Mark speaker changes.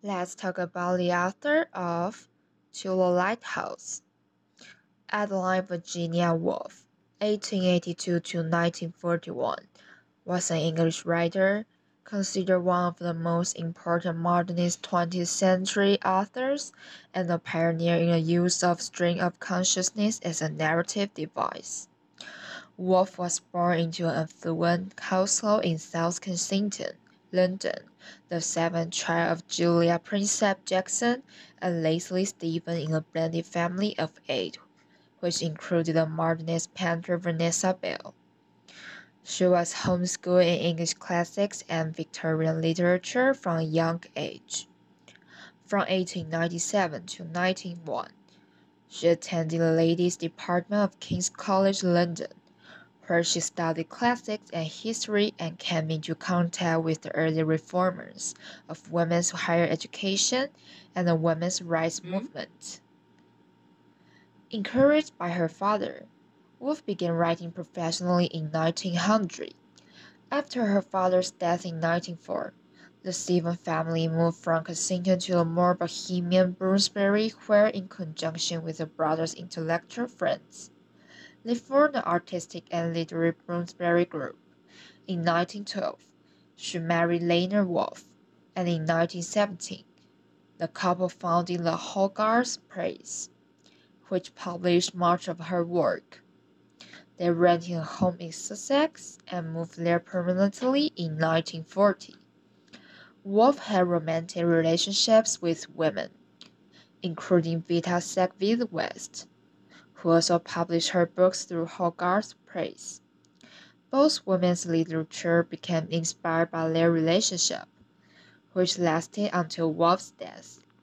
Speaker 1: Let's talk about the author of To the Lighthouse, Adeline Virginia Woolf, 1882 to 1941, was an English writer, considered one of the most important modernist 20th century authors, and a pioneer in the use of string of consciousness as a narrative device. Woolf was born into an affluent household in South Kensington, London, the seventh child of Julia Prinsep Jackson and Leslie Stephen in a blended family of eight, which included the modernist painter Vanessa Bell. She was homeschooled in English classics and Victorian literature from a young age. From 1897 to 1901, she attended the Ladies' Department of King's College London, where she studied classics and history and came into contact with the early reformers of women's higher education and the women's rights movement. Encouraged by her father, Woolf began writing professionally in 1900. After her father's death in 1904, the Stephen family moved from Kensington to a more bohemian Bloomsbury, where, in conjunction with the brothers' intellectual friends, they formed the artistic and literary Bloomsbury Group. In 1912, she married Lionel Woolf, and in 1917, the couple founded the Hogarth Press, which published much of her work. They rented a home in Sussex and moved there permanently in 1940. Woolf had romantic relationships with women, including Vita Sackville West, who also published her books through Hogarth Press. Both women's literature became inspired by their relationship, which lasted until Woolf's death.